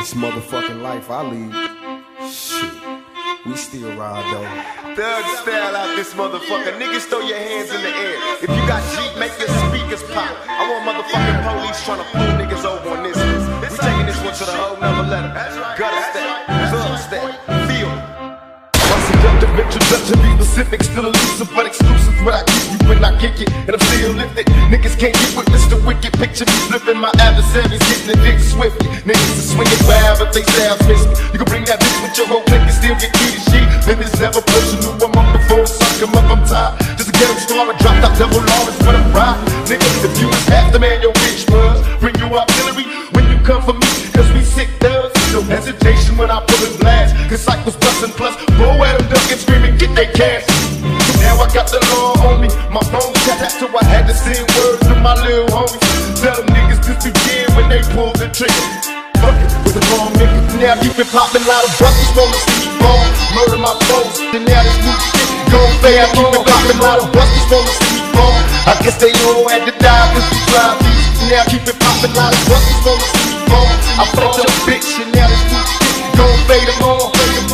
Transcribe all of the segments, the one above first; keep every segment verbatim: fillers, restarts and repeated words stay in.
This motherfucking life I lead, shit, we still ride though. Thug style out this motherfucker. Niggas throw your hands in the air. If you got Jeep, make your speakers pop. I want motherfucking police trying to pull niggas over on this one. We taking this one to the whole nother letter. Gutter step, thug step, feel. My seductive introduction be specific, still elusive but exclusive. What I give you when I kick it, and I'm still lifted. Niggas can't get witness the wicked picture me flipping. My adversaries getting the dick swiftly. Niggas are swinging bad, but they sound risky. You can bring that bitch with your whole clique and still get key to sheet. Niggas ever pushing who I'm up before, suck him up, I'm tired. Just to get him started, dropped out double Lawrence when I'm right. Niggas, if you was half the man your bitch was, bring you artillery when you come for me, cause we sick thugs. No hesitation when I pull a blast, cause cycles bustin' plus roll at them ducking, screaming, get they cash. Now I got the law on me, my phone tapped, so I had to send words to my little homies. Tell them niggas this begin when they pull the trigger. Fuck it with the wrong nigga. Now keep it poppin', lot of busters wanna see me fall. Murder my foes, then now this new shit gon' fail. Keep it poppin', lot of busters wanna see me fall. I guess they all had to die cause we drive these. Now keep it poppin', lot of busters wanna see me fall. I fucked your bitch and now this new shit gon' fade them all.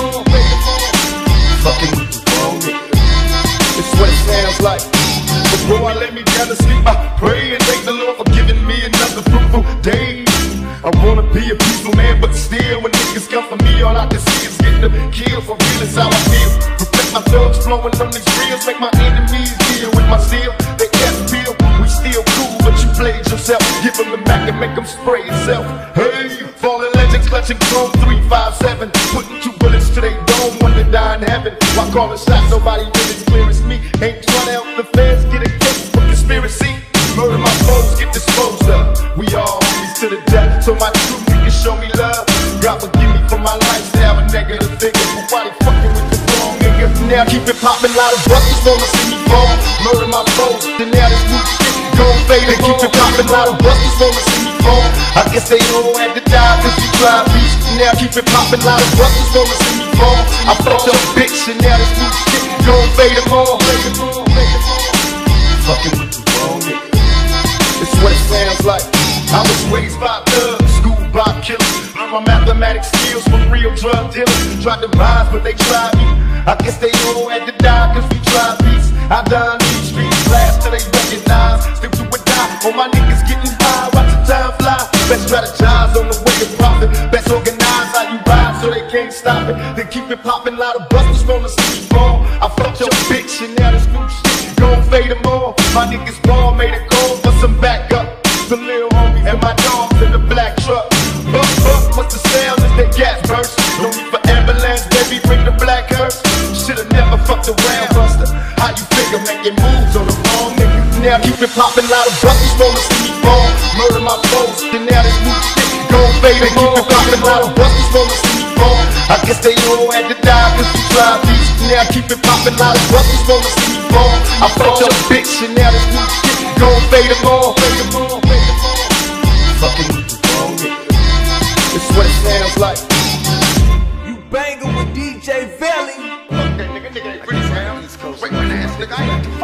Fucking with the wrong nigga. It's what it sounds like. Before I lay me down to sleep, I pray and thank the Lord for giving me another fruitful day. I wanna be a peaceful man, but still when niggas come for me, all I can see is getting them killed. For real is how I feel. Reflect my thugs flowing on these reels, make my enemies deal with my steel. They can't feel, we still cool, but you played yourself. Give them the Mac and make them spray itself. Hey, fallen legends clutching chrome three five seven, putting two bullets to they dome when they die in heaven. Why call a shot? Nobody did as clear as me. Ain't trying to help the fans get a case for conspiracy. Murder my foes, get disposed of. We all homies to the death, so my truth, you can show me love. God forgive me for my lifestyle, a negative figure, but why they fucking with the wrong nigga? Now keep it poppin', lot of busters wanna see me fall. Murder my foes, then now this new shit gon' fade and keep it poppin', lot of busters wanna see me fall. I guess they all had to die cause we drive beats. Now keep it poppin', lot of busters wanna see me fall. I fucked your bitch and now this new shit gon' fade them all. Fucking with the wrong nigga. It's what it sounds like. I was raised by thugs, schooled by killers. Learned my mathematics skills from real drug dealers. Tried to rise, but they tried me. I guess they all had to die, cause we tried peace. I done these streets, blast till they recognize. Still do or die, all my niggas getting high. Watch the time fly. Best strategize on the way to profit. Best organize how you ride so they can't stop it. Then keep it poppin', lot of busters wanna see me fall. I fucked your bitch and now this new shit gon' fade them all. My niggas ball made a call for some backup. The little homies and my dogs in the black truck. Buck, buck, what's the sound as they gas burst? No need for ambulance, baby, bring the black hearse. Should've never fucked around, buster. How you figure making moves on the wrong nigga? Now keep it poppin', lot of busters wanna see me fall. Murder my foes, then now this new shit gon' fade and keep it poppin', lot of busters wanna see me fall. I guess they all had to die cause we tried these. Now keep it poppin', lot of busters wanna see me fall. I fucked your bitch and now this new shit gon' fade them all. Fucking with the wrong nigga. It's what it sounds like. You bangin' with D J Velli. Fuck that nigga, nigga ain't pretty, man. East Coast. Wait, my ass, nigga, I ain't